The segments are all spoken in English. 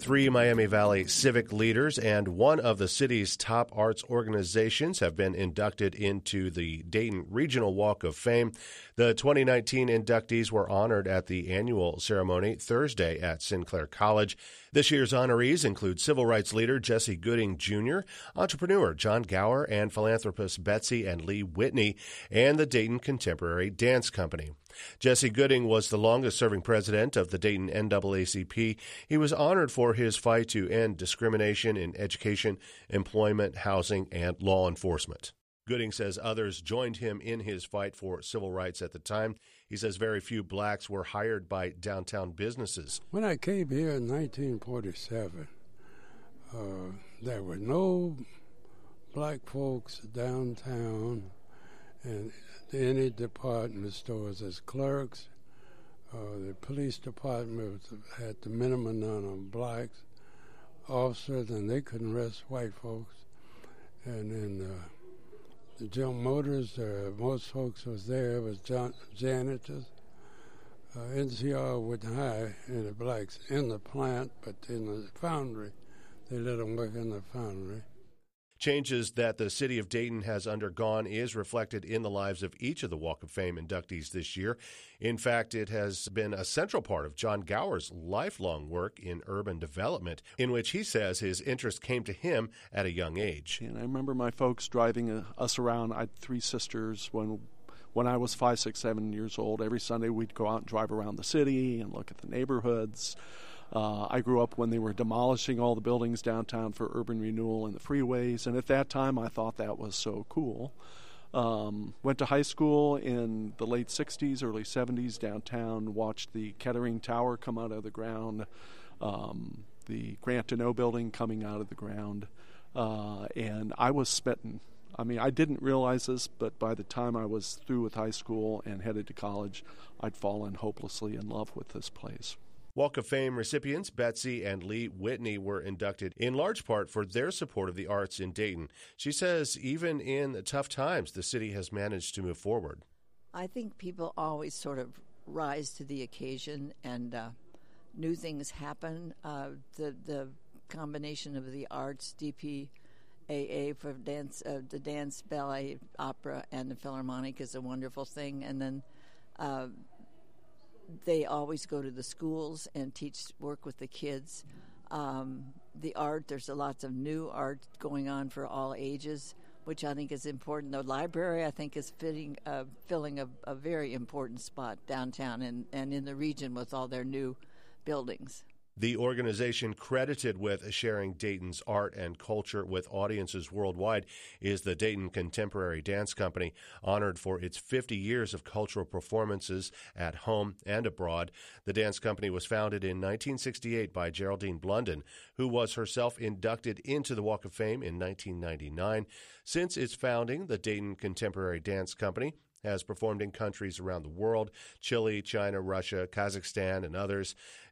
3 Miami Valley civic leaders and one of the city's top arts organizations have been inducted into the Dayton Regional Walk of Fame. The 2019 inductees were honored at the annual ceremony Thursday at Sinclair College. This year's honorees include civil rights leader Jesse Gooding Jr., entrepreneur John Gower, and philanthropist Betsy and Lee Whitney, and the Dayton Contemporary Dance Company. Jesse Gooding was the longest-serving president of the Dayton NAACP. He was honored for his fight to end discrimination in education, employment, housing, and law enforcement. Gooding says others joined him in his fight for civil rights at the time. He says very few blacks were hired by downtown businesses. When I came here in 1947, there were no black folks downtown and any department stores as clerks. The police department had the minimum number of blacks officers, and they couldn't arrest white folks. And then the General Motors, most folks was there. It was janitors. NCR wouldn't hire any blacks in the plant, but in the foundry, they let them work in the foundry. Changes that the city of Dayton has undergone is reflected in the lives of each of the Walk of Fame inductees this year. In fact, it has been a central part of John Gower's lifelong work in urban development, in which he says his interest came to him at a young age. And I remember my folks driving us around. I had 3 sisters. When I was 5, 6, 7 years old, every Sunday we'd go out and drive around the city and look at the neighborhoods. I grew up when they were demolishing all the buildings downtown for urban renewal and the freeways, and at that time I thought that was so cool. Went to high school in the late 60s, early 70s downtown, watched the Kettering Tower come out of the ground, the Grant Deneau building coming out of the ground, and I was smitten. I mean, I didn't realize this, but by the time I was through with high school and headed to college, I'd fallen hopelessly in love with this place. Walk of Fame recipients Betsy and Lee Whitney were inducted in large part for their support of the arts in Dayton. She says even in the tough times, the city has managed to move forward. I think people always sort of rise to the occasion and new things happen. The combination of the arts, DPAA for dance, the dance, ballet, opera, and the Philharmonic is a wonderful thing. And then they always go to the schools and work with the kids. The art, there's lots of new art going on for all ages, which I think is important. The library, I think, is filling a very important spot downtown and in the region with all their new buildings. The organization credited with sharing Dayton's art and culture with audiences worldwide is the Dayton Contemporary Dance Company, honored for its 50 years of cultural performances at home and abroad. The dance company was founded in 1968 by Geraldine Blunden, who was herself inducted into the Walk of Fame in 1999. Since its founding, the Dayton Contemporary Dance Company has performed in countries around the world: Chile, China, Russia, Kazakhstan, and others.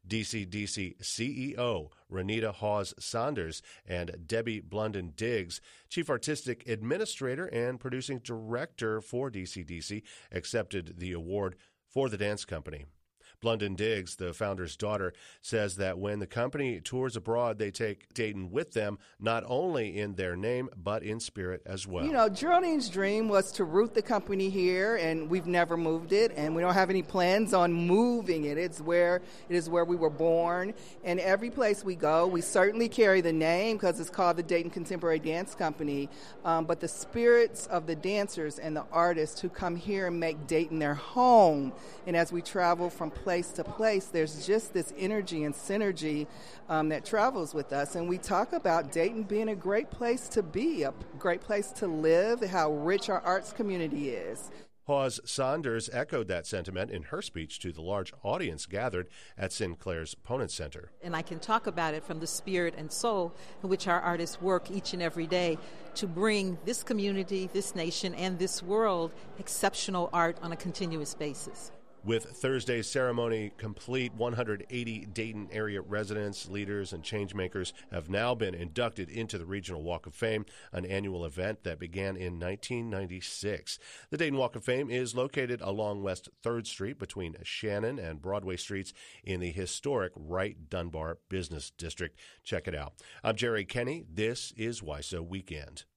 DCDC CEO Renita Hawes Saunders and Debbie Blunden Diggs, Chief Artistic Administrator and Producing Director for DCDC, accepted the award for the dance company. Blunden Diggs, the founder's daughter, says that when the company tours abroad, they take Dayton with them, not only in their name, but in spirit as well. You know, Geraldine's dream was to root the company here, and we've never moved it, and we don't have any plans on moving it. It is where we were born, and every place we go, we certainly carry the name because it's called the Dayton Contemporary Dance Company, but the spirits of the dancers and the artists who come here and make Dayton their home, and as we travel from place to place, there's just this energy and synergy that travels with us. And we talk about Dayton being a great place to be, a great place to live, how rich our arts community is. Hawes Saunders echoed that sentiment in her speech to the large audience gathered at Sinclair's Ponent Center. And I can talk about it from the spirit and soul in which our artists work each and every day to bring this community, this nation, and this world exceptional art on a continuous basis. With Thursday's ceremony complete, 180 Dayton area residents, leaders, and changemakers have now been inducted into the Regional Walk of Fame, an annual event that began in 1996. The Dayton Walk of Fame is located along West 3rd Street between Shannon and Broadway Streets in the historic Wright Dunbar Business District. Check it out. I'm Jerry Kenny. This is WISO Weekend.